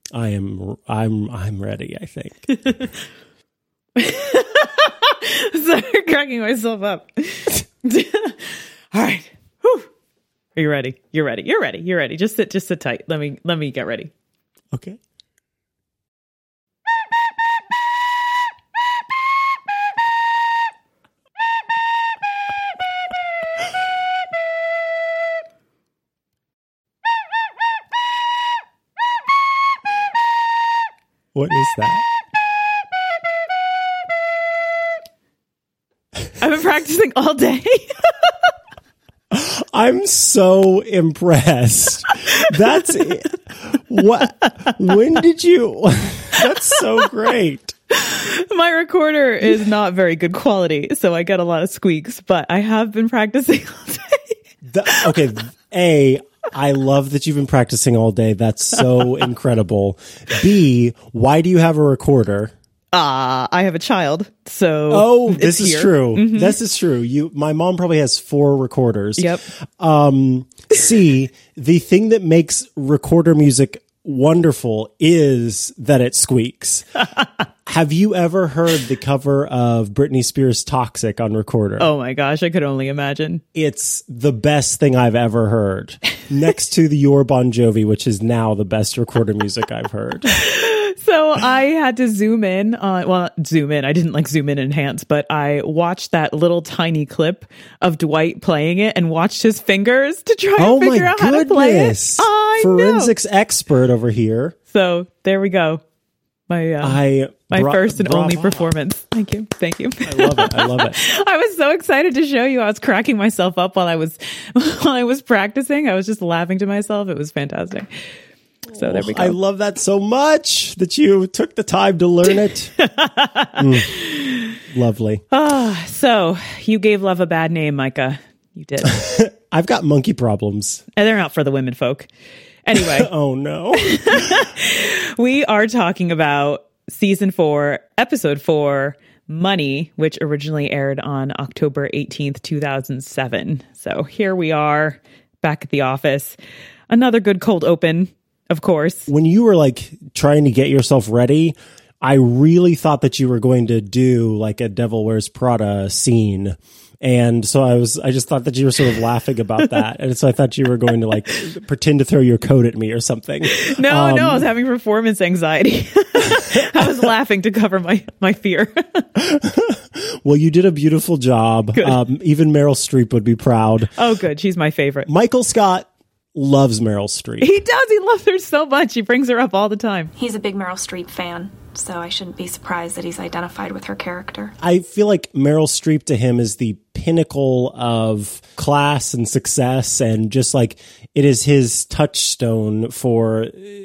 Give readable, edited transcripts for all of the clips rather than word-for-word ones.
I'm ready, I think. Sorry, cracking myself up. All right. Whew. Are you ready? You're ready. Just sit tight. Let me get ready. Okay. What is that? I've been practicing all day. I'm so impressed. That's it. What? When did you? That's so great. My recorder is not very good quality, so I get a lot of squeaks, but I have been practicing all day. Okay. I love that you've been practicing all day. That's so incredible. B, why do you have a recorder? I have a child, so this is true. Mm-hmm. This is true. My mom probably has 4 recorders. Yep. C, the thing that makes recorder music wonderful is that it squeaks. Have you ever heard the cover of Britney Spears' Toxic on recorder? Oh my gosh, I could only imagine. It's the best thing I've ever heard. Next to the Your Bon Jovi, which is now the best recorder music I've heard. So I had to zoom in. I didn't like zoom in and enhance, but I watched that little tiny clip of Dwight playing it and watched his fingers to try and figure out how to play it. Forensics expert over here. So there we go. My first and only performance. Thank you. I love it. I was so excited to show you. I was cracking myself up while I was practicing. I was just laughing to myself. It was fantastic. So there we go. I love that so much that you took the time to learn it. Lovely. So you gave love a bad name, Micah. You did. I've got monkey problems. And they're not for the women folk. Anyway. Oh, no. We are talking about season 4, episode 4, Money, which originally aired on October 18th, 2007. So here we are back at the office. Another good cold open, of course. When you were like trying to get yourself ready, I really thought that you were going to do like a Devil Wears Prada scene. And so I just thought that you were sort of laughing about that. And so I thought you were going to like pretend to throw your coat at me or something. No, I was having performance anxiety. I was laughing to cover my fear. Well, you did a beautiful job. Even Meryl Streep would be proud. Oh, good. She's my favorite. Michael Scott loves Meryl Streep. He does. He loves her so much. He brings her up all the time. He's a big Meryl Streep fan, so I shouldn't be surprised that he's identified with her character. I feel like Meryl Streep to him is the pinnacle of class and success, and just like it is his touchstone for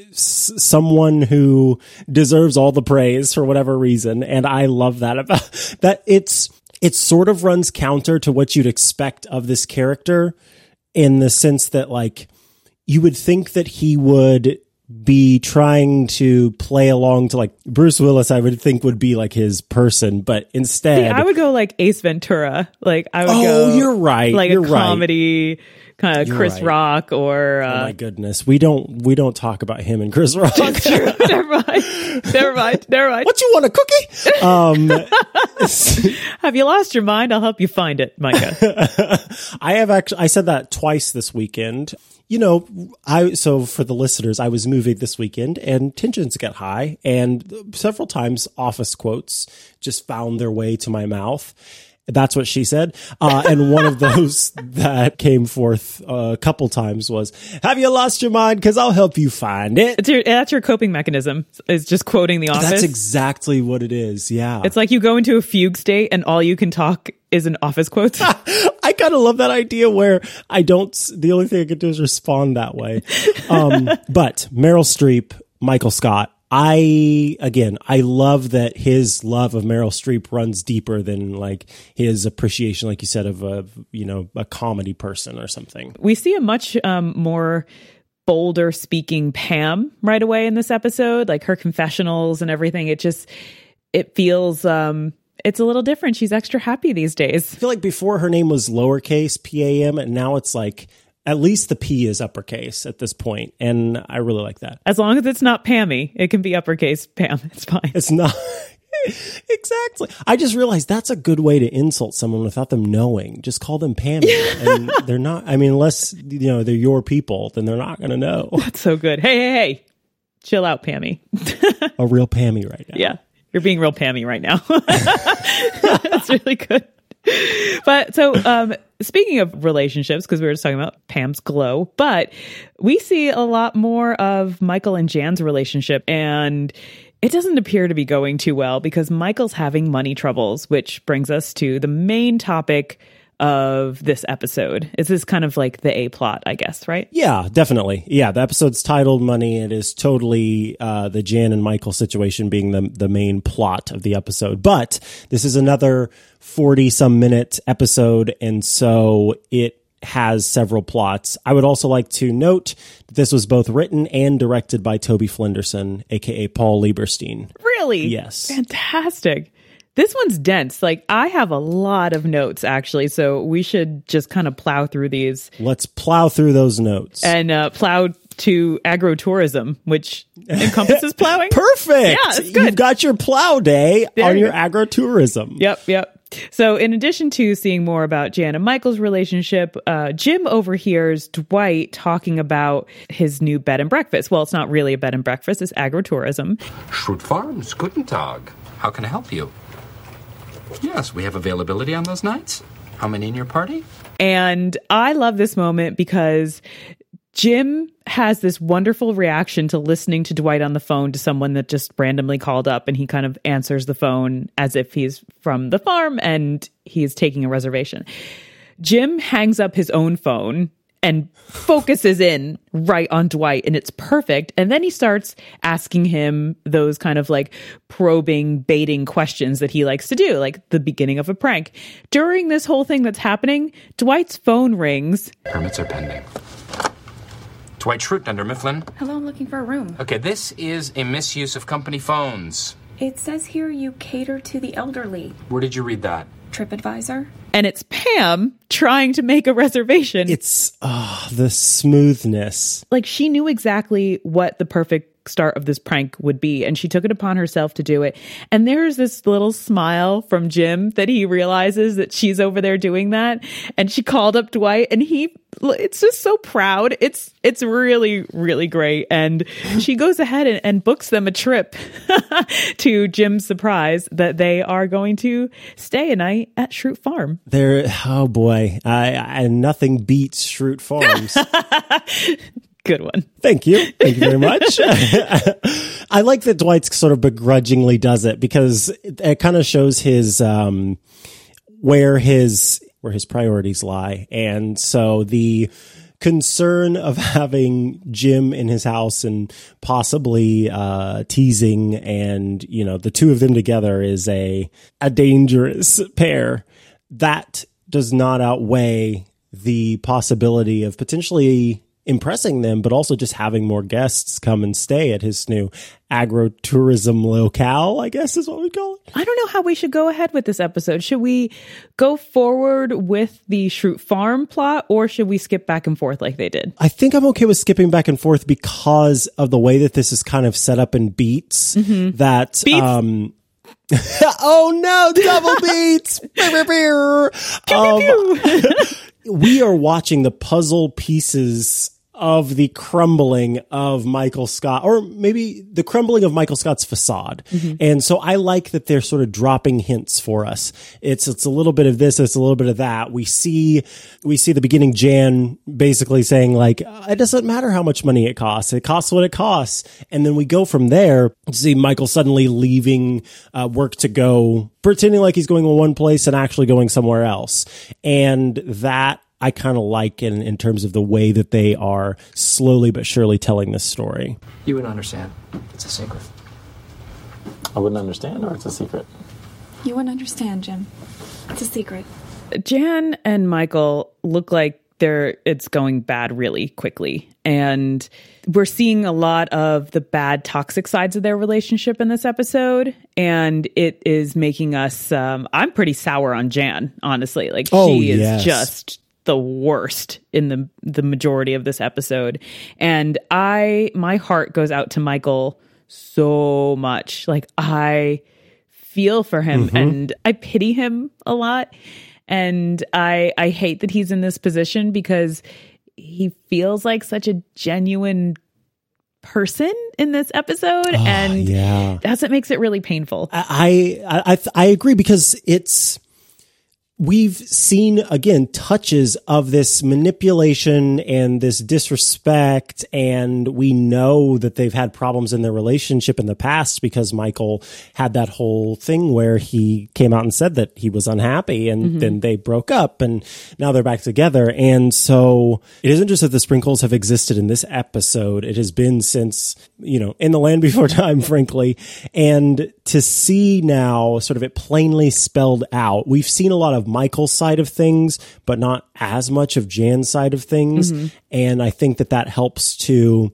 someone who deserves all the praise for whatever reason. And I love that about that. It sort of runs counter to what you'd expect of this character, in the sense that like you would think that he would be trying to play along to like Bruce Willis, I would think would be like his person, but instead I would go like Ace Ventura. Like I would go. You're right. Like you're a comedy kind of Chris Rock or. Oh my goodness, we don't talk about him and Chris Rock. That's true. Never mind. What, you want, a cookie? Have you lost your mind? I'll help you find it, Micah. I said that twice this weekend. You know, so for the listeners, I was moving this weekend and tensions get high, and several times office quotes just found their way to my mouth. That's what she said. And one of those that came forth a couple times was, have you lost your mind? Because I'll help you find it. That's your coping mechanism, is just quoting The Office. That's exactly what it is. Yeah. It's like you go into a fugue state and all you can talk is an Office quote. I kind of love that idea where the only thing I can do is respond that way. But Meryl Streep, Michael Scott, I love that his love of Meryl Streep runs deeper than like his appreciation, like you said, of a comedy person or something. We see a much more bolder speaking Pam right away in this episode, like her confessionals and everything. It feels, it's a little different. She's extra happy these days. I feel like before her name was lowercase PAM, and now it's like At least the P is uppercase at this point, and I really like that. As long as it's not Pammy, it can be uppercase Pam. It's fine. It's not. Exactly. I just realized that's a good way to insult someone without them knowing. Just call them Pammy. And they're not, I mean, unless, they're your people, then they're not going to know. That's so good. Hey. Chill out, Pammy. A real Pammy right now. Yeah. You're being real Pammy right now. That's really good. But so, speaking of relationships, because we were just talking about Pam's glow, but we see a lot more of Michael and Jan's relationship, and it doesn't appear to be going too well because Michael's having money troubles, which brings us to the main topic of this episode. Is this kind of like the A plot, I guess, right? Yeah, definitely. Yeah, the episode's titled Money. It is totally the Jan and Michael situation being the main plot of the episode. But this is another 40-some minute episode, and so it has several plots. I would also like to note that this was both written and directed by Toby Flenderson, aka Paul Lieberstein. Really? Yes. Fantastic. This one's dense. Like, I have a lot of notes, actually, so we should just kind of plow through these. Let's plow through those notes. And plow to agrotourism, which encompasses plowing. Perfect! Yeah, it's good. You've got your plow day There on you your go. agrotourism. Yep. So in addition to seeing more about Jan and Michael's relationship, Jim overhears Dwight talking about his new bed and breakfast. Well, it's not really a bed and breakfast. It's agrotourism. Schrute Farms, guten Tag. How can I help you? Yes, we have availability on those nights. How many in your party? And I love this moment because Jim has this wonderful reaction to listening to Dwight on the phone to someone that just randomly called up, and he kind of answers the phone as if he's from the farm and he's taking a reservation. Jim hangs up his own phone and focuses in right on Dwight, and it's perfect. And then he starts asking him those kind of like probing, baiting questions that he likes to do, like the beginning of a prank. During this whole thing that's happening, Dwight's phone rings. Permits are pending. Dwight Schrute under Mifflin. Hello, I'm looking for a room. Okay, this is a misuse of company phones. It says here you cater to the elderly. Where did you read that? TripAdvisor. And it's Pam trying to make a reservation. It's the smoothness. Like, she knew exactly what the perfect start of this prank would be, and she took it upon herself to do it. And there's this little smile from Jim that he realizes that she's over there doing that, and she called up Dwight, and it's just so proud. It's really, really great. And she goes ahead and books them a trip to Jim's surprise that they are going to stay a night at Schrute Farm. Oh boy, I nothing beats Schrute Farms. Good one. Thank you very much. I like that Dwight sort of begrudgingly does it because it kind of shows his where his priorities lie, and so the concern of having Jim in his house and possibly teasing, and the two of them together is a dangerous pair. That does not outweigh the possibility of potentially impressing them, but also just having more guests come and stay at his new agrotourism locale, I guess is what we call it. I don't know how we should go ahead with this episode. Should we go forward with the Schrute Farm plot, or should we skip back and forth like they did? I think I'm okay with skipping back and forth because of the way that this is kind of set up in beats. Mm-hmm. That Beats? oh no, double beats. We are watching the puzzle pieces of the crumbling of Michael Scott, or maybe the crumbling of Michael Scott's facade. Mm-hmm. And so I like that they're sort of dropping hints for us. It's a little bit of this, it's a little bit of that. We see the beginning, Jan basically saying like, it doesn't matter how much money it costs what it costs. And then we go from there to see Michael suddenly leaving work to go, pretending like he's going to one place and actually going somewhere else. And that I kind of like in terms of the way that they are slowly but surely telling this story. You wouldn't understand. It's a secret. I wouldn't understand, or it's a secret? You wouldn't understand, Jim. It's a secret. Jan and Michael look like it's going bad really quickly. And we're seeing a lot of the bad toxic sides of their relationship in this episode. And it is making us, I'm pretty sour on Jan, honestly. Like, she is just the worst in the majority of this episode. And my heart goes out to Michael so much. Like, I feel for him and I pity him a lot. And I hate that he's in this position because he feels like such a genuine person in this episode, and that's what makes it really painful. I agree, because we've seen, again, touches of this manipulation and this disrespect, and we know that they've had problems in their relationship in the past because Michael had that whole thing where he came out and said that he was unhappy, and then they broke up, and now they're back together. And so it isn't just that the sprinkles have existed in this episode. It has been since, in the land before time, frankly. And to see now sort of it plainly spelled out, we've seen a lot of Michael's side of things, but not as much of Jan's side of things. And I think that helps to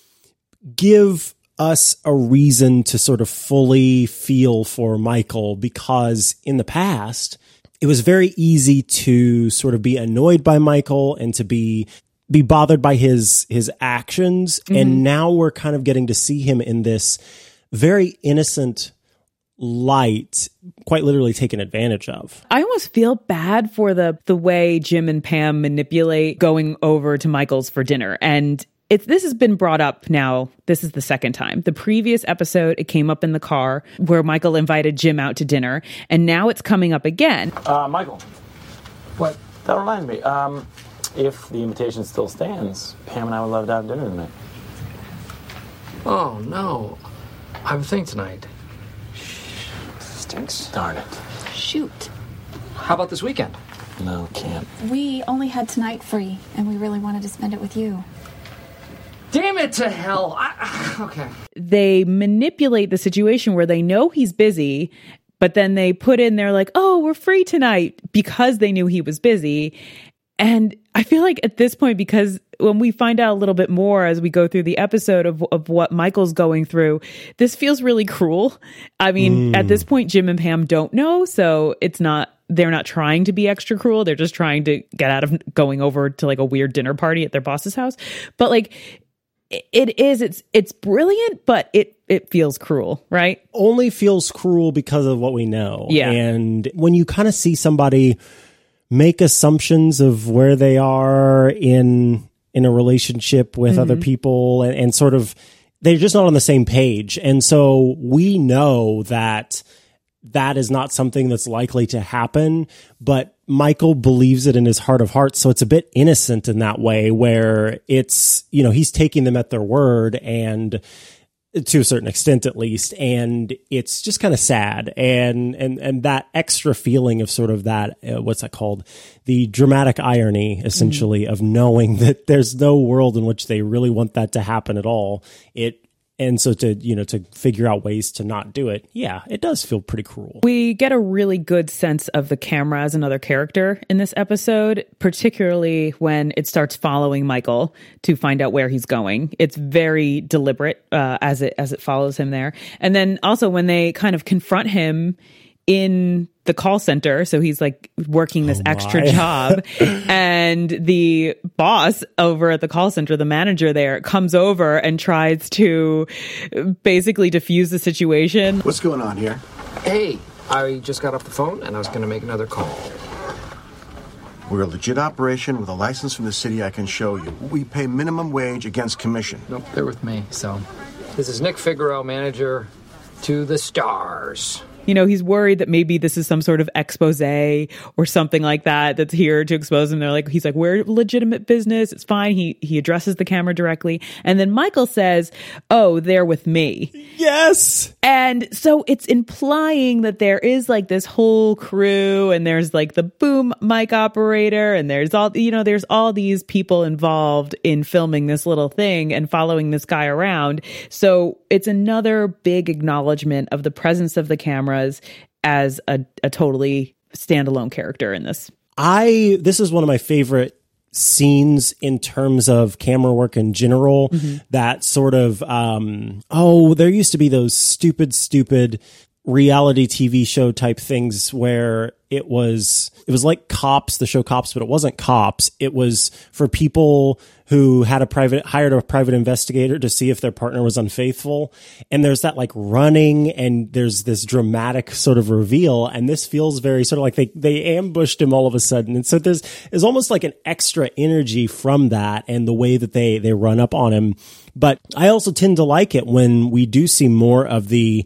give us a reason to sort of fully feel for Michael, because in the past, it was very easy to sort of be annoyed by Michael and to be bothered by his actions. And now we're kind of getting to see him in this very innocent light, quite literally taken advantage of. I almost feel bad for the way Jim and Pam manipulate going over to Michael's for dinner. And this has been brought up now. This is the second time. The previous episode, it came up in the car where Michael invited Jim out to dinner. And now it's coming up again. Michael. What? That reminds me. If the invitation still stands, Pam and I would love to have dinner tonight. Oh, no. I have a thing tonight. Stinks. Darn it. Shoot. How about this weekend? No, can't. We only had tonight free, and we really wanted to spend it with you. Damn it to hell. Okay. They manipulate the situation where they know he's busy, but then they put in there like, oh, we're free tonight, because they knew he was busy. And I feel like at this point, because when we find out a little bit more as we go through the episode of what Michael's going through, this feels really cruel. I mean, at this point, Jim and Pam don't know, so they're not trying to be extra cruel. They're just trying to get out of going over to like a weird dinner party at their boss's house. But like, it's brilliant, but it feels cruel, right? Only feels cruel because of what we know. Yeah. And when you kind of see somebody make assumptions of where they are in a relationship with other people, and sort of, they're just not on the same page. And so we know that is not something that's likely to happen, but Michael believes it in his heart of hearts. So it's a bit innocent in that way, where it's, he's taking them at their word, and to a certain extent at least, and it's just kind of sad, and that extra feeling of sort of that what's that called, the dramatic irony essentially of knowing that there's no world in which they really want that to happen at all. And so to figure out ways to not do it, it does feel pretty cruel. We get a really good sense of the camera as another character in this episode, particularly when it starts following Michael to find out where he's going. It's very deliberate as it follows him there. And then also when they kind of confront him in the call center, so he's like working this extra job, and the boss over at the call center, the manager there, comes over and tries to basically diffuse the situation. What's going on here? Hey, I just got off the phone and I was going to make another call. We're a legit operation with a license from the city I can show you. We pay minimum wage against commission. Nope, they're with me, so. This is Nick Figueroa, manager to the stars. He's worried that maybe this is some sort of expose or something like that that's here to expose him. He's like, we're legitimate business. It's fine. He addresses the camera directly. And then Michael says, oh, they're with me. Yes. And so it's implying that there is like this whole crew, and there's like the boom mic operator, and there's all these people involved in filming this little thing and following this guy around. So it's another big acknowledgement of the presence of the cameras as a totally standalone character in this. This is one of my favorite scenes in terms of camera work in general. That sort of, there used to be those stupid reality TV show type things where it was like Cops, the show Cops, but it wasn't Cops. It was for people who had hired a private investigator to see if their partner was unfaithful. And there's that like running and there's this dramatic sort of reveal. And this feels very sort of like they ambushed him all of a sudden. And so there's almost like an extra energy from that and the way that they run up on him. But I also tend to like it when we do see more of the,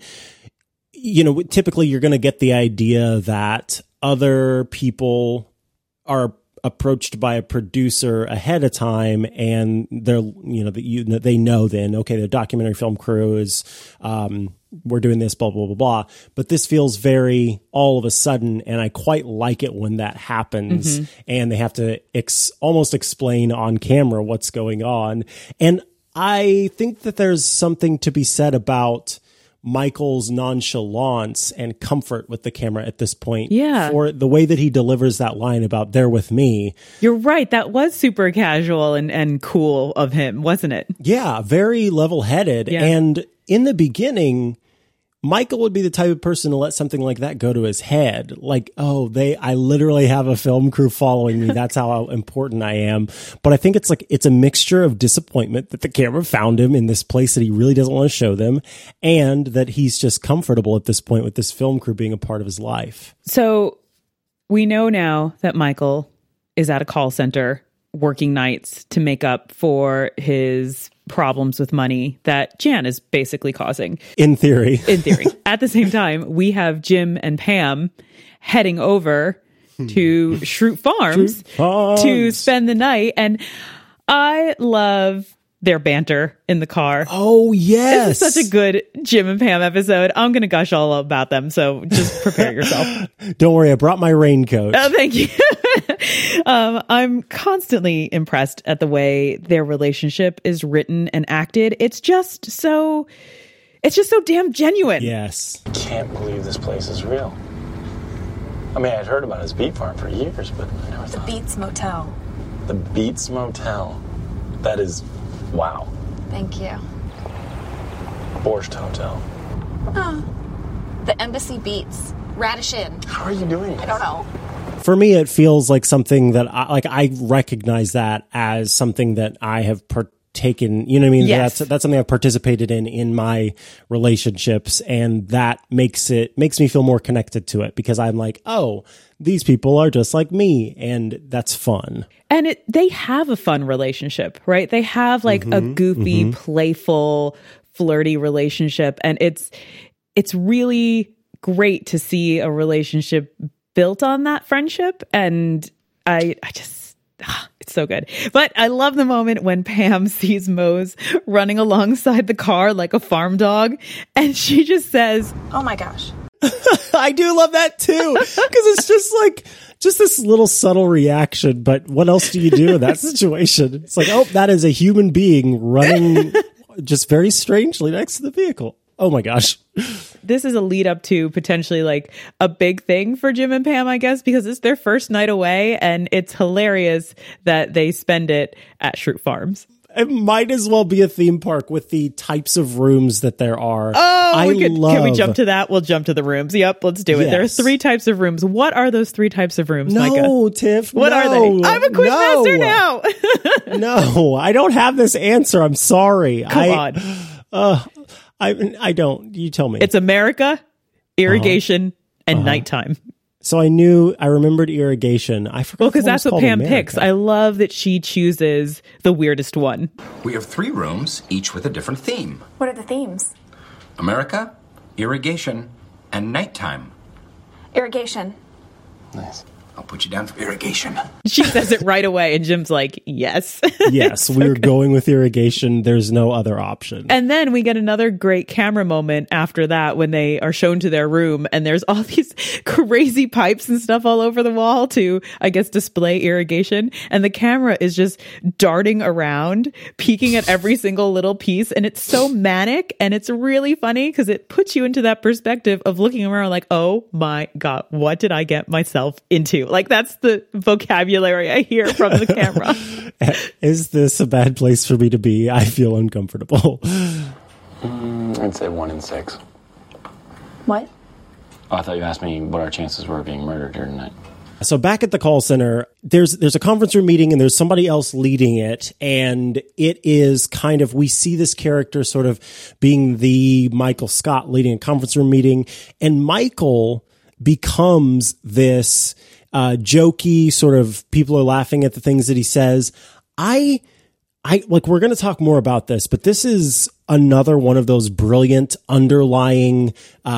typically you're going to get the idea that other people are approached by a producer ahead of time and they're, they know then, okay, the documentary film crew is, we're doing this, blah, blah, blah, blah. But this feels very all of a sudden. And I quite like it when that happens and they have to almost explain on camera what's going on. And I think that there's something to be said about Michael's nonchalance and comfort with the camera at this point. Yeah. For the way that he delivers that line about "they're with me." You're right. That was super casual and cool of him, wasn't it? Yeah. Very level-headed. Yeah. And in the beginning, Michael would be the type of person to let something like that go to his head. Like, I literally have a film crew following me. That's how important I am. But I think it's a mixture of disappointment that the camera found him in this place that he really doesn't want to show them, and that he's just comfortable at this point with this film crew being a part of his life. So we know now that Michael is at a call center working nights to make up for his problems with money that Jan is basically causing. In theory. At the same time, we have Jim and Pam heading over to Schrute Farms to spend the night. And I love their banter in the car. Oh, yes. This is such a good Jim and Pam episode. I'm going to gush all about them, so just prepare yourself. Don't worry, I brought my raincoat. Oh, thank you. I'm constantly impressed at the way their relationship is written and acted. It's just so damn genuine. Yes. I can't believe this place is real. I mean, I'd heard about his beet farm for years, but I never thought... The Beats Motel. The Beats Motel. That is... wow. Thank you. Borscht Hotel. Oh. The Embassy Beats. Radish Inn. How are you doing this? I don't know. For me, it feels like something that I recognize that as something that I have partaken, you know what I mean? Yes. That's something I've participated in my relationships. And that makes me feel more connected to it because I'm like, oh, these people are just like me. And that's fun. And they have a fun relationship, right? They have like a goofy, playful, flirty relationship. And it's really great to see a relationship built on that friendship. And I just, it's so good. But I love the moment when Pam sees Mose running alongside the car like a farm dog. And she just says, Oh my gosh. I do love that too. Because it's just this little subtle reaction. But what else do you do in that situation? It's like, oh, that is a human being running just very strangely next to the vehicle. Oh my gosh. This is a lead up to potentially like a big thing for Jim and Pam, I guess, because it's their first night away and it's hilarious that they spend it at Schrute Farms. It might as well be a theme park with the types of rooms that there are. Oh, can we jump to that? We'll jump to the rooms. Yep, let's do it. Yes. There are 3 types of rooms. What are those 3 types of rooms, Micah? No, Tiff. What are they? I'm a quiz master now. No, I don't have this answer. I'm sorry. Come on. I don't. You tell me. It's America, irrigation, and nighttime. So I remembered irrigation. I forgot. Well, because that's what Pam America picks. I love that she chooses the weirdest one. We have 3 rooms, each with a different theme. What are the themes? America, irrigation, and nighttime. Irrigation. Nice. I'll put you down for irrigation. She says it right away, and Jim's like, yes. Yes, we're going with irrigation. There's no other option. And then we get another great camera moment after that when they are shown to their room and there's all these crazy pipes and stuff all over the wall to, I guess, display irrigation. And the camera is just darting around, peeking at every single little piece. And it's so manic and it's really funny because it puts you into that perspective of looking around like, oh my God, what did I get myself into? Like, that's the vocabulary I hear from the camera. Is this a bad place for me to be? I feel uncomfortable. I'd say 1 in 6. What? Oh, I thought you asked me what our chances were of being murdered here tonight. So back at the call center, there's a conference room meeting and there's somebody else leading it. And it is kind of, we see this character sort of being the Michael Scott leading a conference room meeting. And Michael becomes this jokey sort of, people are laughing at the things that he says. I like, we're going to talk more about this, but this is another one of those brilliant underlying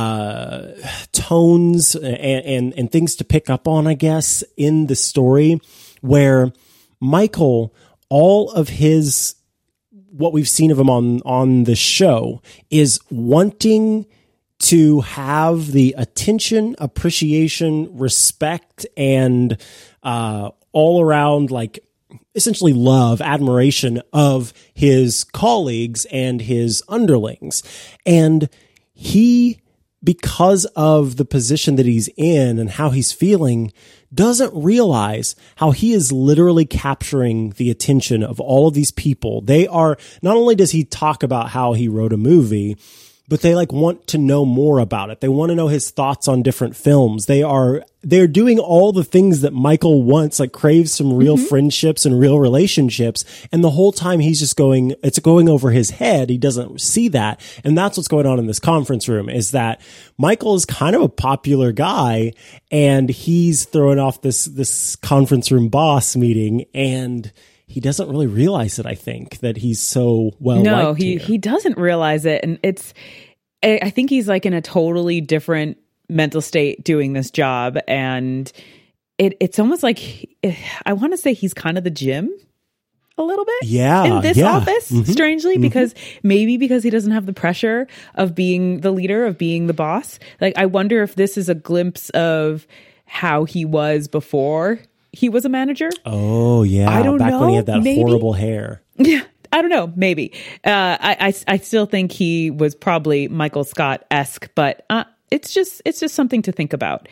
tones and things to pick up on, I guess, in the story, where Michael, all of his, what we've seen of him on the show, is wanting to have the attention, appreciation, respect, and all around, like, essentially love, admiration of his colleagues and his underlings. And he, because of the position that he's in and how he's feeling, doesn't realize how he is literally capturing the attention of all of these people. They are, not only does he talk about how he wrote a movie, but they like want to know more about it. They want to know his thoughts on different films. They're doing all the things that Michael wants, like craves some real friendships and real relationships. And the whole time he's just it's going over his head. He doesn't see that. And that's what's going on in this conference room, is that Michael is kind of a popular guy and he's throwing off this conference room boss meeting, and he doesn't really realize it, I think, that he's so well liked. No, he doesn't realize it. And I think he's like in a totally different mental state doing this job. And it's almost like, I want to say he's kind of the Jim a little bit in this office, strangely, because he doesn't have the pressure of being the leader, of being the boss. Like, I wonder if this is a glimpse of how he was before he was a manager. Oh, yeah. I don't know. Back when he had that horrible hair. Yeah. I don't know. Maybe. I still think he was probably Michael Scott-esque, but it's just something to think about.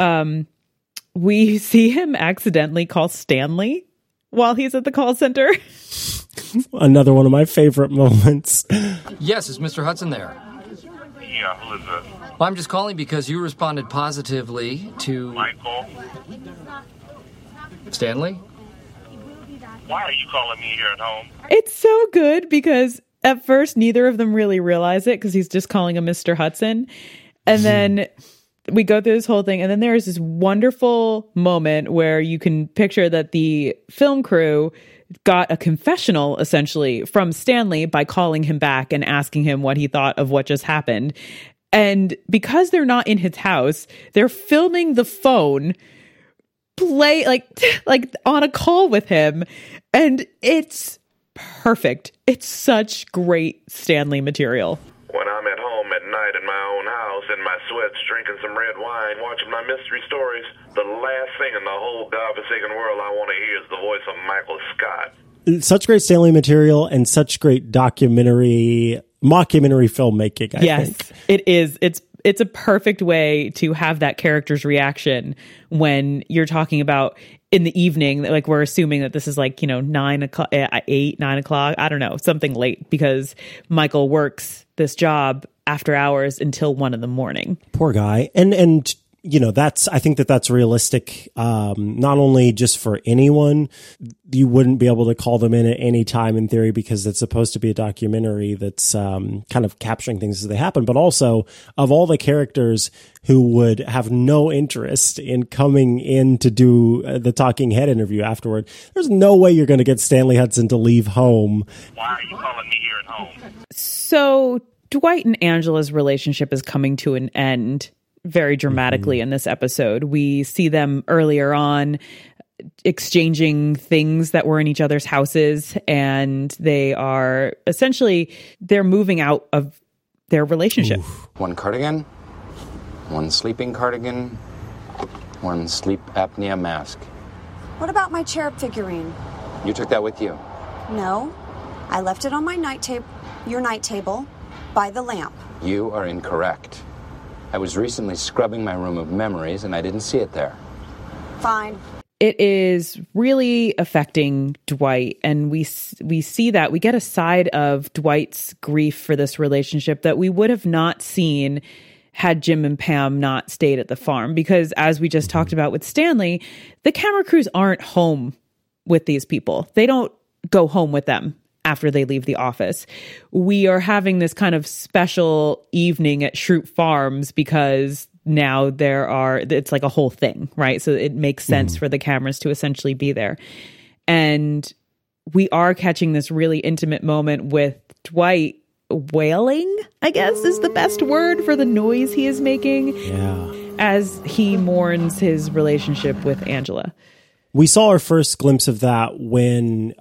We see him accidentally call Stanley while he's at the call center. Another one of my favorite moments. Yes, is Mr. Hudson there? Yeah, who is it? Well, I'm just calling because you responded positively to... Michael? Stanley? Why are you calling me here at home? It's so good because at first neither of them really realize it because he's just calling him Mr. Hudson. And then we go through this whole thing. And then there's this wonderful moment where you can picture that the film crew got a confessional essentially from Stanley by calling him back and asking him what he thought of what just happened. And because they're not in his house, they're filming the phone play like on a call with him, and it's perfect. It's such great Stanley material. When I'm at home at night in my own house in my sweats drinking some red wine watching my mystery stories, the last thing in the whole godforsaken world I want to hear is the voice of Michael Scott. Such great Stanley material and such great mockumentary filmmaking, I think. It is. It's a perfect way to have that character's reaction when you're talking about in the evening, like we're assuming that this is like, 9 o'clock, 8, 9 o'clock, I don't know, something late, because Michael works this job after hours until 1 a.m. Poor guy. And I think that's realistic. Not only just for anyone, you wouldn't be able to call them in at any time in theory, because it's supposed to be a documentary that's kind of capturing things as they happen, but also of all the characters who would have no interest in coming in to do the talking head interview afterward, there's no way you're going to get Stanley Hudson to leave home. Why are you calling me here at home? So Dwight and Angela's relationship is coming to an end very dramatically in this episode. We see them earlier on exchanging things that were in each other's houses, and they're moving out of their relationship. Oof. One cardigan, one sleeping cardigan, one sleep apnea mask. What about my cherub figurine? You took that with you? No, I left it on my your night table, by the lamp. You are incorrect. I was recently scrubbing my room of memories and I didn't see it there. Fine. It is really affecting Dwight, and we see that. We get a side of Dwight's grief for this relationship that we would have not seen had Jim and Pam not stayed at the farm. Because as we just talked about with Stanley, the camera crews aren't home with these people. They don't go home with them after they leave the office. We are having this kind of special evening at Shroot Farms because now it's like a whole thing, right? So it makes sense for the cameras to essentially be there. And we are catching this really intimate moment with Dwight wailing, I guess is the best word for the noise he is making as he mourns his relationship with Angela. We saw our first glimpse of that when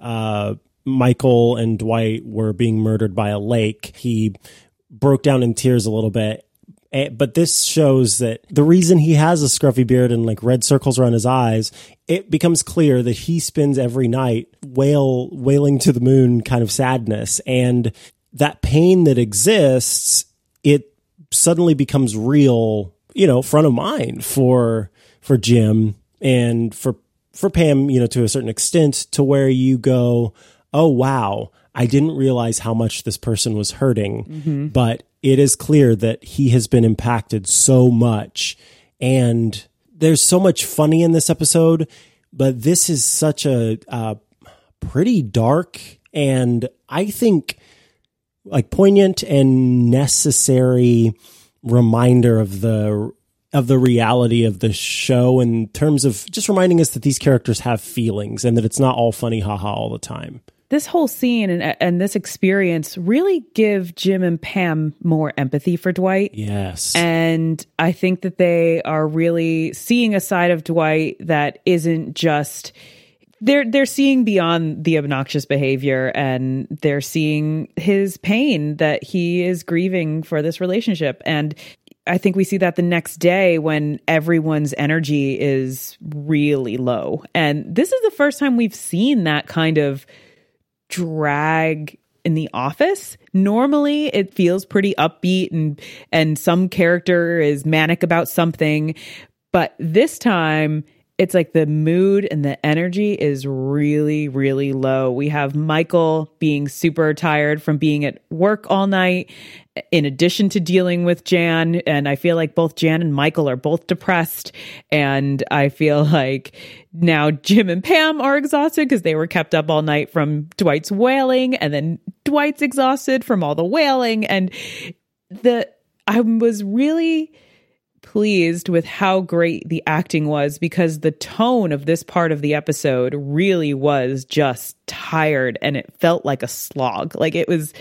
Michael and Dwight were being murdered by a lake. He broke down in tears a little bit. But this shows that the reason he has a scruffy beard and like red circles around his eyes, it becomes clear that he spends every night wailing to the moon kind of sadness. And that pain that exists, it suddenly becomes real, front of mind for Jim and for Pam, to a certain extent, to where you go, oh, wow, I didn't realize how much this person was hurting, but it is clear that he has been impacted so much. And there's so much funny in this episode, but this is such a pretty dark and I think like poignant and necessary reminder of the reality of the show in terms of just reminding us that these characters have feelings and that it's not all funny haha all the time. This whole scene and this experience really give Jim and Pam more empathy for Dwight. Yes. And I think that they are really seeing a side of Dwight that isn't just... They're seeing beyond the obnoxious behavior, and they're seeing his pain that he is grieving for this relationship. And I think we see that the next day when everyone's energy is really low. And this is the first time we've seen that kind of drag in The Office. Normally it feels pretty upbeat and some character is manic about something. But this time it's like the mood and the energy is really, really low. We have Michael being super tired from being at work all night, in addition to dealing with Jan. And I feel like both Jan and Michael are both depressed. And I feel like now Jim and Pam are exhausted because they were kept up all night from Dwight's wailing. And then Dwight's exhausted from all the wailing. And I was really pleased with how great the acting was, because the tone of this part of the episode really was just tired and it felt like a slog. Like it was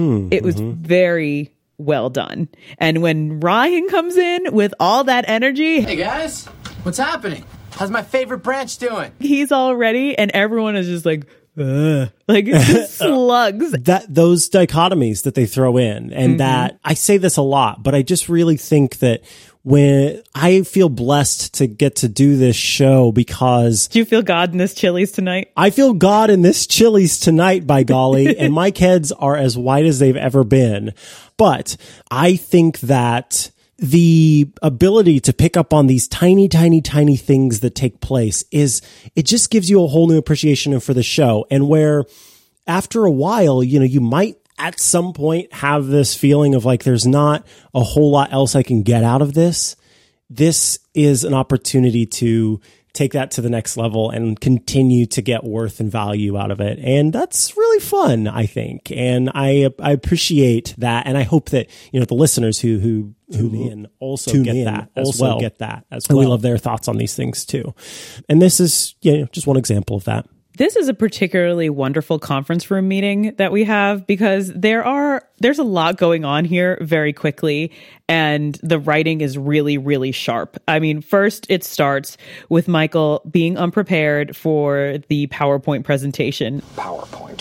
very well done. And when Ryan comes in with all that energy, hey guys, what's happening? How's my favorite branch doing? He's all ready and everyone is just like, like it's just slugs. Those dichotomies that they throw in, and that I say this a lot, but I just really think that when I feel blessed to get to do this show, because do you feel God in this Chili's tonight? I feel God in this Chili's tonight, by golly, and my kids are as white as they've ever been. But I think that the ability to pick up on these tiny, tiny, tiny things that take place it just gives you a whole new appreciation for the show. And where after a while, you might at some point have this feeling of like, there's not a whole lot else I can get out of this. This is an opportunity to take that to the next level and continue to get worth and value out of it. And that's really fun, I think. And I appreciate that. And I hope that, the listeners who tune in also get that as well. And we love their thoughts on these things too. And this is, just one example of that. This is a particularly wonderful conference room meeting that we have, because there's a lot going on here very quickly, and the writing is really, really sharp. I mean, first it starts with Michael being unprepared for the PowerPoint presentation. PowerPoint.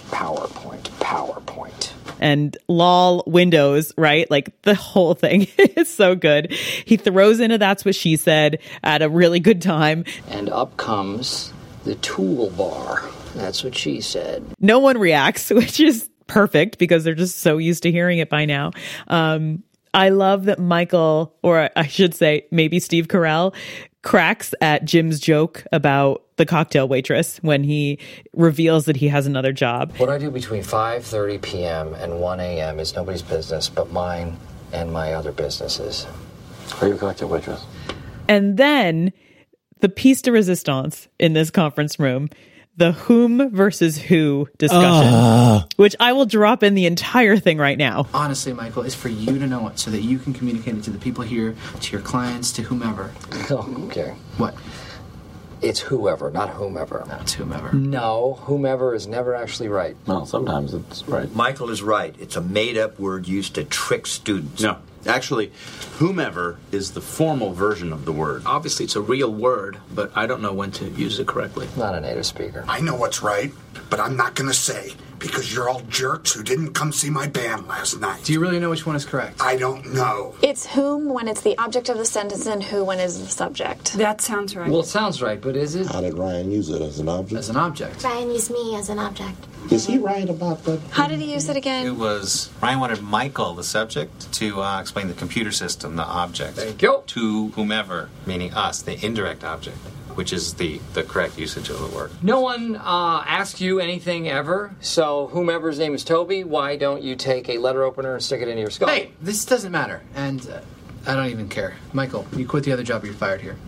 And lol Windows, right? Like the whole thing is so good. He throws into That's What She Said at a really good time. And up comes the toolbar. That's what she said. No one reacts, which is perfect because they're just so used to hearing it by now. I love that Michael, or I should say maybe Steve Carell, cracks at Jim's joke about the cocktail waitress when he reveals that he has another job. What I do between 5:30 p.m. and 1 a.m. is nobody's business but mine and my other businesses. Are you correct, waitress? And then the piece de resistance in this conference room, the whom versus who discussion, which I will drop in the entire thing right now. Honestly, Michael, it's for you to know it so that you can communicate it to the people here, to your clients, to whomever. Oh, okay. What? It's whoever, not whomever. No, it's whomever. No, whomever is never actually right. Well, sometimes it's right. Michael is right. It's a made-up word used to trick students. No. Actually, whomever is the formal version of the word. Obviously, it's a real word, but I don't know when to use it correctly. Not a native speaker. I know what's right, but I'm not going to say because you're all jerks who didn't come see my band last night. Do you really know which one is correct? I don't know. It's whom when it's the object of the sentence and who when it's the subject. That sounds right. Well, it sounds right, but is it? How did Ryan use it as an object? As an object. Ryan used me as an object. Is he right about that? How did he use it again? It was, Ryan wanted Michael, the subject, to explain the computer system, the object. Thank you. To whomever, meaning us, the indirect object, which is the correct usage of the word. No one asked you anything ever, so whomever's name is Toby, why don't you take a letter opener and stick it into your skull? Hey, this doesn't matter, and I don't even care. Michael, you quit the other job or you're fired here.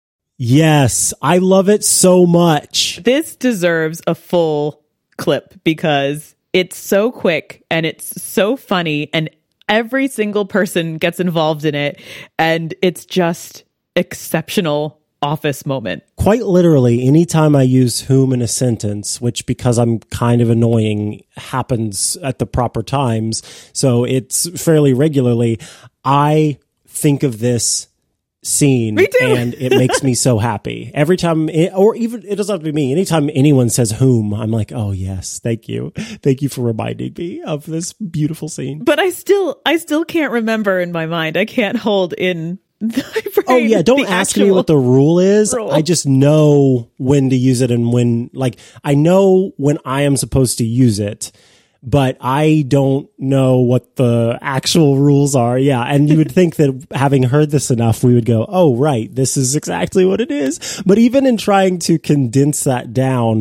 Yes, I love it so much. This deserves a full clip because it's so quick and it's so funny and every single person gets involved in it and it's just exceptional office moment. Quite literally, anytime I use whom in a sentence, which because I'm kind of annoying happens at the proper times, so it's fairly regularly, I think of this scene and it makes me so happy every time or even it doesn't have to be me. Anytime anyone says whom, I'm like, oh yes, thank you for reminding me of this beautiful scene. But I still can't remember in my mind. I can't hold in my brain. Oh yeah, don't ask me what the rule is. I just know when to use it and when, like, I know when I am supposed to use it, but I don't know what the actual rules are. Yeah. And you would think that having heard this enough, we would go, oh, right, this is exactly what it is. But even in trying to condense that down,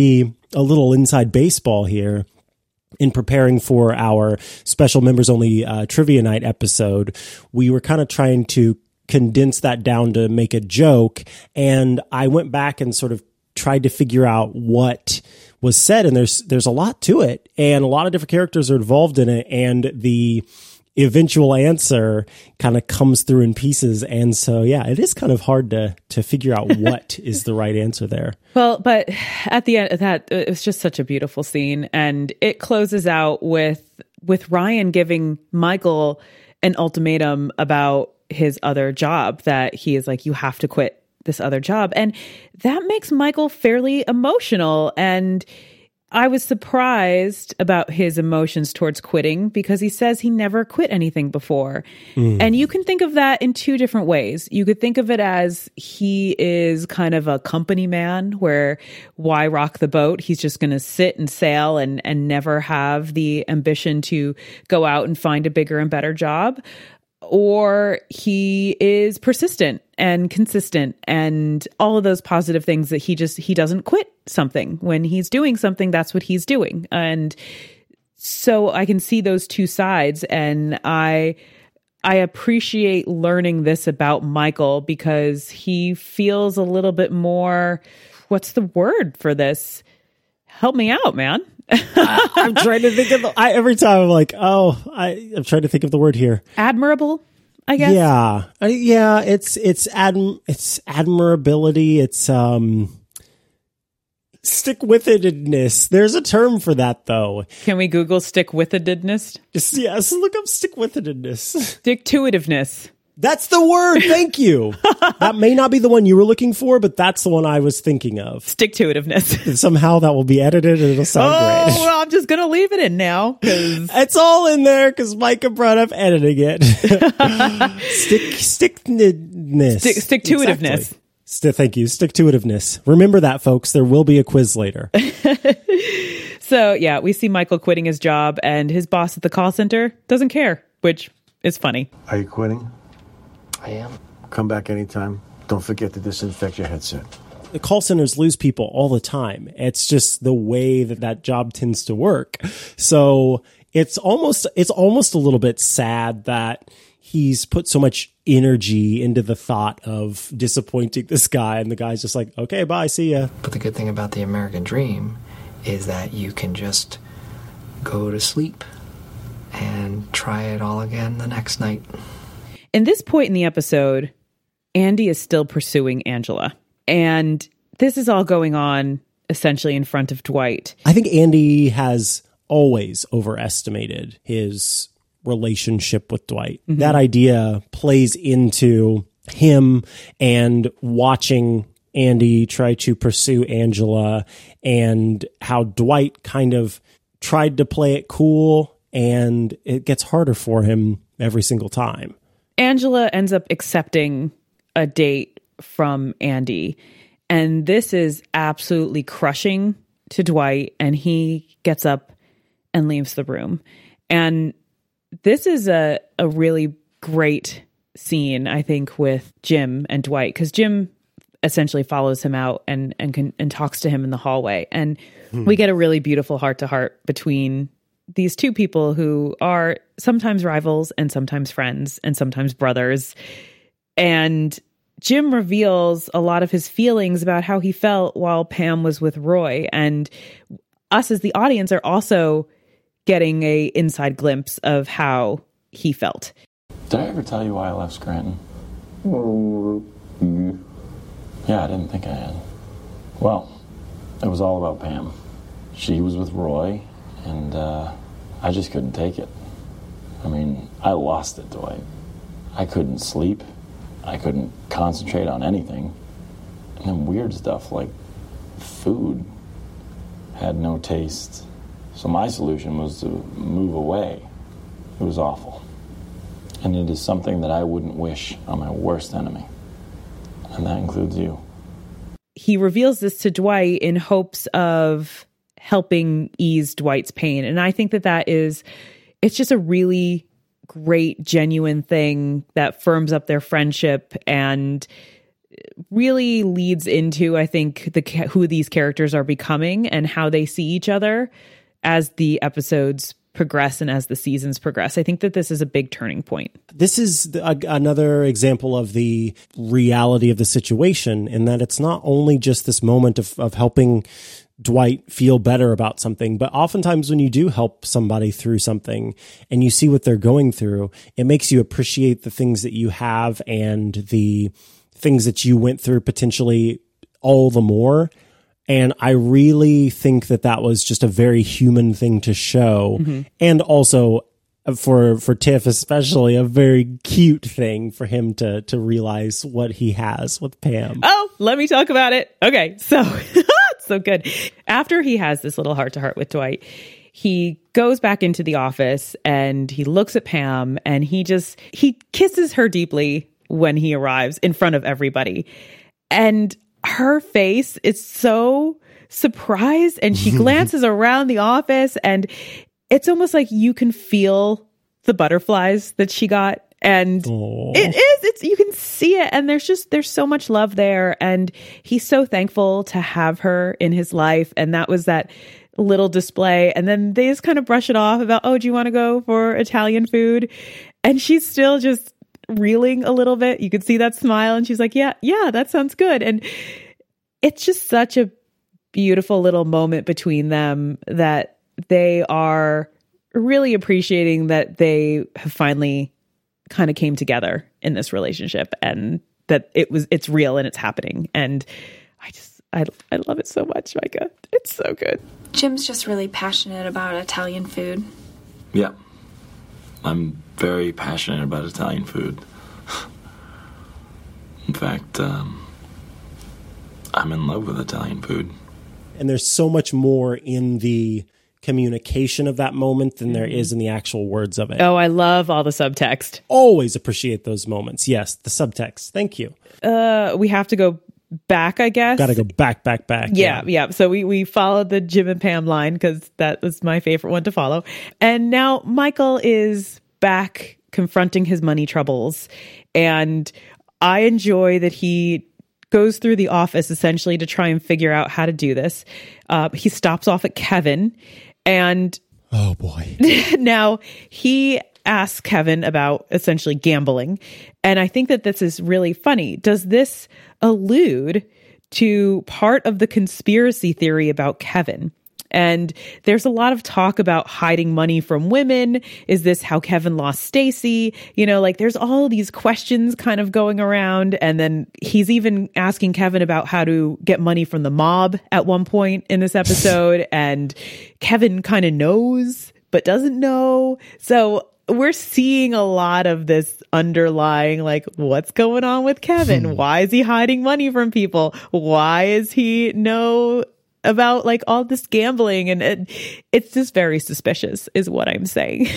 a little inside baseball here, in preparing for our special members only trivia night episode, we were kind of trying to condense that down to make a joke. And I went back and sort of tried to figure out what was said, and there's a lot to it, and a lot of different characters are involved in it, and the eventual answer kind of comes through in pieces. And so, yeah, it is kind of hard to figure out what is the right answer there. Well, but at the end of that, it was just such a beautiful scene, and it closes out with Ryan giving Michael an ultimatum about his other job, that he is like, you have to quit this other job. And that makes Michael fairly emotional. And I was surprised about his emotions towards quitting because he says he never quit anything before. And you can think of that in two different ways. You could think of it as he is kind of a company man where why rock the boat? He's just going to sit and sail and never have the ambition to go out and find a bigger and better job. Or he is persistent and consistent and all of those positive things that he doesn't quit something. When he's doing something, that's what he's doing. And so I can see those two sides, and I appreciate learning this about Michael because he feels a little bit more, what's the word for this? Help me out, man. I'm trying to think of every time I'm like, I'm trying to think of the word here. Admirable, I guess. Yeah. Yeah. It's admirability. It's, stick-with-itedness. There's a term for that though. Can we Google stick-with-itedness? Yes. Look up stick-with-itedness. Stick-to-itiveness. That's the word. Thank you. That may not be the one you were looking for, but that's the one I was thinking of. Stick-to-itiveness. Somehow that will be edited and it'll sound great. Oh, well, I'm just going to leave it in now. It's all in there because Micah brought up editing it. Stick-to-itiveness. Stick-to-itiveness. Exactly. Thank you. Stick-to-itiveness. Remember that, folks. There will be a quiz later. So, yeah, we see Michael quitting his job, and his boss at the call center doesn't care, which is funny. Are you quitting? I am. Come back anytime. Don't forget to disinfect your headset. The call centers lose people all the time. It's just the way that job tends to work. So it's almost a little bit sad that he's put so much energy into the thought of disappointing this guy, and the guy's just like, okay, bye, see ya. But the good thing about the American dream is that you can just go to sleep and try it all again the next night. In this point in the episode, Andy is still pursuing Angela. And this is all going on essentially in front of Dwight. I think Andy has always overestimated his relationship with Dwight. Mm-hmm. That idea plays into him and watching Andy try to pursue Angela, and how Dwight kind of tried to play it cool, and it gets harder for him every single time. Angela ends up accepting a date from Andy, and this is absolutely crushing to Dwight, and he gets up and leaves the room. And this is a really great scene, I think, with Jim and Dwight, because Jim essentially follows him out and talks to him in the hallway. And we get a really beautiful heart-to-heart between these two people who are sometimes rivals and sometimes friends and sometimes brothers. And Jim reveals a lot of his feelings about how he felt while Pam was with Roy. And us as the audience are also getting a inside glimpse of how he felt. Did I ever tell you why I left Scranton? Yeah, I didn't think I had. Well, it was all about Pam. She was with Roy, and I just couldn't take it. I mean, I lost it, Dwight. I couldn't sleep. I couldn't concentrate on anything. And then weird stuff like food had no taste. So my solution was to move away. It was awful. And it is something that I wouldn't wish on my worst enemy. And that includes you. He reveals this to Dwight in hopes of helping ease Dwight's pain. And I think it's just a really great, genuine thing that firms up their friendship and really leads into, I think, who these characters are becoming and how they see each other as the episodes progress and as the seasons progress. I think that this is a big turning point. This is another example of the reality of the situation, in that it's not only just this moment of helping Dwight feel better about something, but oftentimes when you do help somebody through something and you see what they're going through, it makes you appreciate the things that you have and the things that you went through potentially all the more. And I really think that was just a very human thing to show. Mm-hmm. And also for Tiff, especially a very cute thing for him to realize what he has with Pam. Oh, let me talk about it. Okay. So it's so good. After he has this little heart to heart with Dwight, he goes back into the office and he looks at Pam and he kisses her deeply when he arrives in front of everybody. And her face is so surprised, and she glances around the office, and it's almost like you can feel the butterflies that she got. And you can see it. And there's so much love there. And he's so thankful to have her in his life. And that was that little display. And then they just kind of brush it off about, oh, do you want to go for Italian food? And she's still just reeling a little bit. You could see that smile, and she's like, yeah, that sounds good. And it's just such a beautiful little moment between them that they are really appreciating that they have finally kind of came together in this relationship, and that it's real and it's happening. And I love it so much, Micah. It's so good. Jim's just really passionate about Italian food. Yeah. I'm very passionate about Italian food. In fact, I'm in love with Italian food. And there's so much more in the communication of that moment than there is in the actual words of it. Oh, I love all the subtext. Always appreciate those moments. Yes, the subtext. Thank you. We have to go back, I guess. Got to go back. Yeah. So we followed the Jim and Pam line because that was my favorite one to follow. And now Michael is back confronting his money troubles. And I enjoy that he goes through the office essentially to try and figure out how to do this. He stops off at Kevin, and oh boy. Now he asks Kevin about essentially gambling. And I think that this is really funny. Does this allude to part of the conspiracy theory about Kevin? And there's a lot of talk about hiding money from women. Is this how Kevin lost Stacy? You know, like there's all these questions kind of going around. And then he's even asking Kevin about how to get money from the mob at one point in this episode. And Kevin kind of knows, but doesn't know. So we're seeing a lot of this underlying, like, what's going on with Kevin? Why is he hiding money from people? Why is he about like all this gambling? And it's just very suspicious is what I'm saying.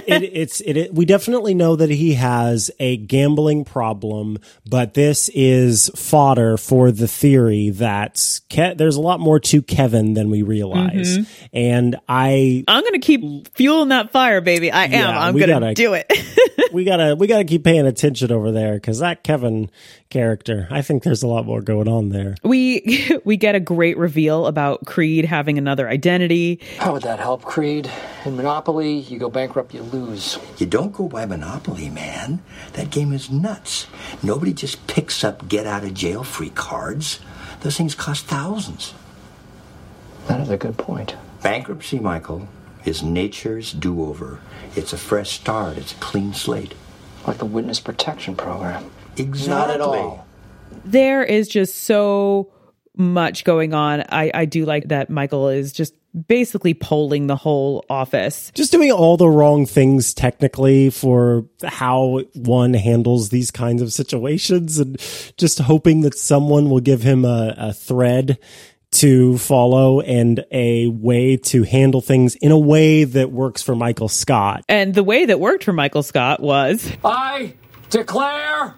We definitely know that he has a gambling problem, but this is fodder for the theory that there's a lot more to Kevin than we realize. And I'm going to keep fueling that fire, baby. I'm going to do it. we gotta keep paying attention over there, because that Kevin character, I think there's a lot more going on there. We get a great reveal about Creed having another identity. How would that help, Creed? In Monopoly, you go bankrupt, you lose. You don't go by Monopoly, man. That game is nuts. Nobody just picks up get-out-of-jail-free cards. Those things cost thousands. That is a good point. Bankruptcy, Michael, is nature's do-over. It's a fresh start. It's a clean slate. Like the witness protection program. Exactly. Not at all. There is just so much going on. I do like that Michael is just basically polling the whole office. Just doing all the wrong things technically for how one handles these kinds of situations, and just hoping that someone will give him a thread to follow and a way to handle things in a way that works for Michael Scott. And the way that worked for Michael Scott was, I declare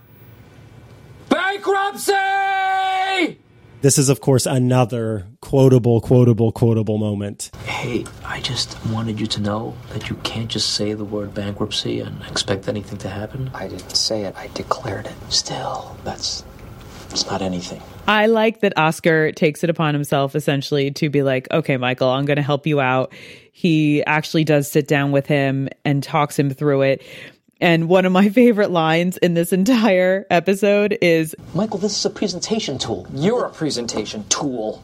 bankruptcy! This is, of course, another quotable moment. Hey, I just wanted you to know that you can't just say the word bankruptcy and expect anything to happen. I didn't say it, I declared it. Still, it's not anything. I like that Oscar takes it upon himself essentially to be like, okay, Michael, I'm going to help you out. He actually does sit down with him and talks him through it. And one of my favorite lines in this entire episode is, Michael, this is a presentation tool. You're a presentation tool.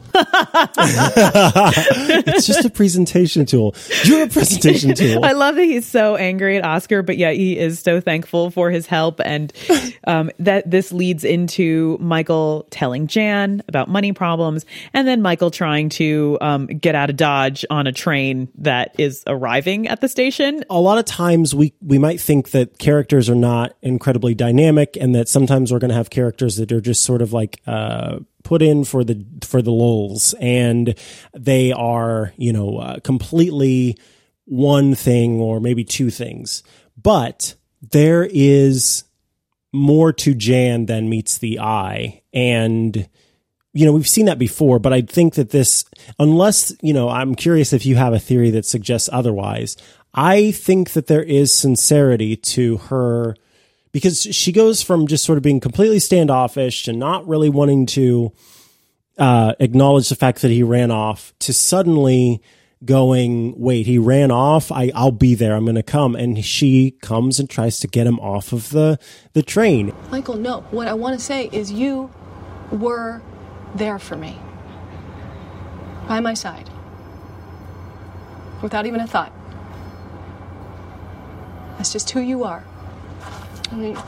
It's just a presentation tool. You're a presentation tool. I love that he's so angry at Oscar, but yet he is so thankful for his help. And that this leads into Michael telling Jan about money problems, and then Michael trying to get out of Dodge on a train that is arriving at the station. A lot of times we might think that characters are not incredibly dynamic, and that sometimes we're going to have characters that are just sort of like put in for the lulz, and they are completely one thing or maybe two things. But there is more to Jan than meets the eye, and we've seen that before, but I think that this, unless, I'm curious if you have a theory that suggests otherwise, I think that there is sincerity to her, because she goes from just sort of being completely standoffish to not really wanting to acknowledge the fact that he ran off, to suddenly going, wait, he ran off? I'll be there. I'm going to come. And she comes and tries to get him off of the train. Michael, no. What I want to say is you were there for me. By my side. Without even a thought. That's just who you are. I mean,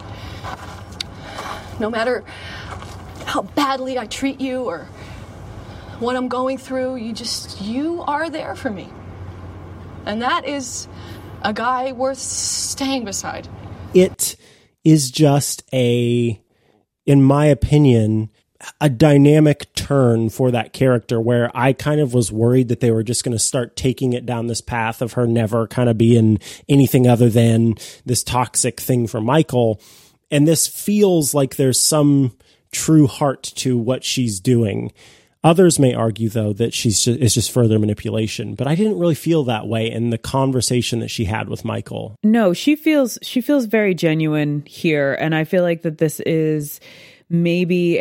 no matter how badly I treat you or what I'm going through, you are there for me. And that is a guy worth staying beside. It is just in my opinion, a dynamic turn for that character, where I kind of was worried that they were just going to start taking it down this path of her never kind of being anything other than this toxic thing for Michael. And this feels like there's some true heart to what she's doing. Others may argue, though, that it's just further manipulation, but I didn't really feel that way in the conversation that she had with Michael. No, she feels very genuine here, and I feel like that this is maybe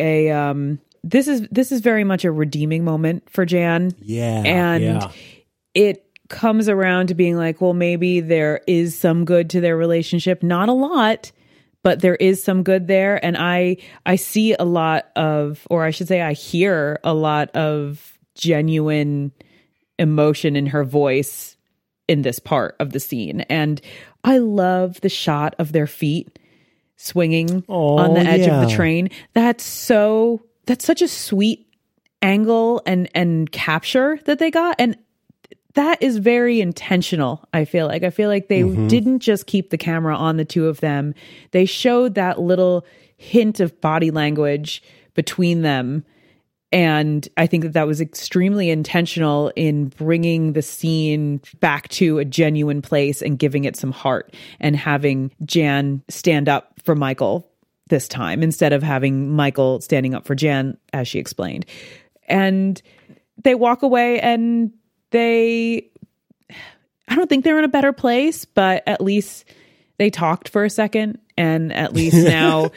this is very much a redeeming moment for Jan. Yeah. And it comes around to being like, well, maybe there is some good to their relationship. Not a lot, but there is some good there. And I see a lot of, or I should say I hear a lot of genuine emotion in her voice in this part of the scene. And I love the shot of their feet swinging on the edge of the train. That's such a sweet angle and capture that they got. And that is very intentional. I feel like they didn't just keep the camera on the two of them. They showed that little hint of body language between them. And I think that was extremely intentional in bringing the scene back to a genuine place and giving it some heart, and having Jan stand up for Michael this time instead of having Michael standing up for Jan, as she explained. And they walk away, and I don't think they're in a better place, but at least they talked for a second. And at least now,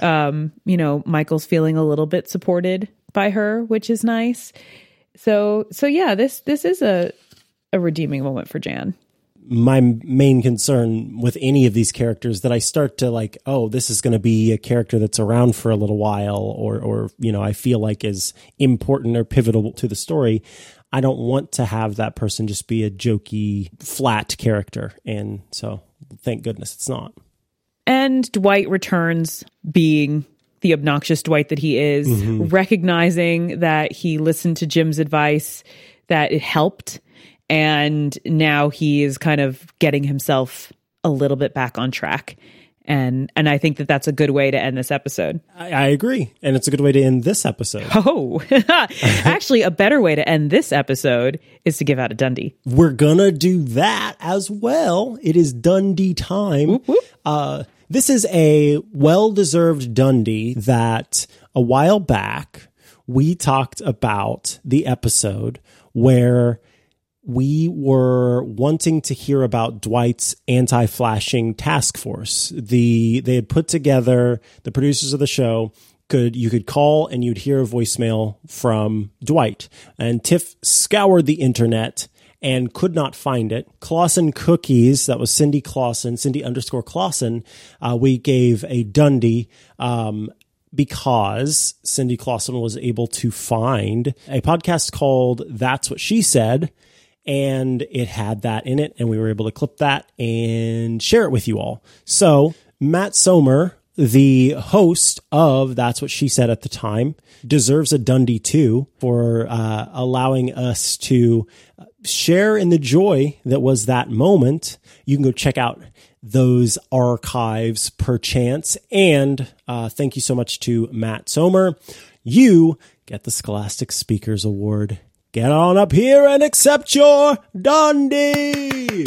Michael's feeling a little bit supported by her, which is nice. So yeah, this is a redeeming moment for Jan. My main concern with any of these characters that I start to like, oh, this is going to be a character that's around for a little while, or I feel like is important or pivotal to the story. I don't want to have that person just be a jokey, flat character. And so thank goodness it's not. And Dwight returns being the obnoxious Dwight that he is, recognizing that he listened to Jim's advice, that it helped. And now he is kind of getting himself a little bit back on track. And I think that that's a good way to end this episode. I agree. And it's a good way to end this episode. Oh, actually, a better way to end this episode is to give out a Dundie. We're going to do that as well. It is Dundie time. Whoop, whoop. This is a well-deserved Dundie that a while back we talked about the episode where we were wanting to hear about Dwight's anti-flashing task force. They had put together, the producers of the show, you could call and you'd hear a voicemail from Dwight. And Tiff scoured the internet and could not find it. Clausen Cookies, that was Cindy Clausen, Cindy_Clausen, we gave a Dundie because Cindy Clausen was able to find a podcast called That's What She Said, and it had that in it, and we were able to clip that and share it with you all. So Matt Somer, the host of That's What She Said at the time, deserves a Dundie too for allowing us to share in the joy that was that moment. You can go check out those archives perchance. And thank you so much to Matt Somer. You get the Scholastic Speakers Award. Get on up here and accept your Dundie.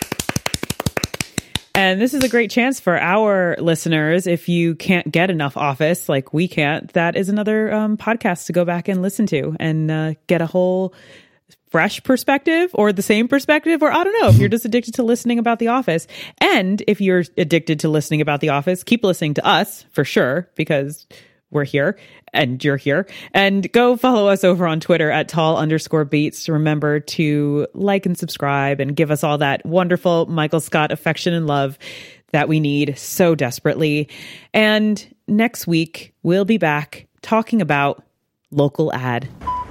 And this is a great chance for our listeners. If you can't get enough Office like we can't, that is another podcast to go back and listen to and get a whole fresh perspective, or the same perspective, or I don't know, if you're just addicted to listening about The Office. And if you're addicted to listening about The Office, keep listening to us for sure, because we're here and you're here. And go follow us over on Twitter at @tall_beats. Remember to like and subscribe and give us all that wonderful Michael Scott affection and love that we need so desperately. And next week, we'll be back talking about Local Ad.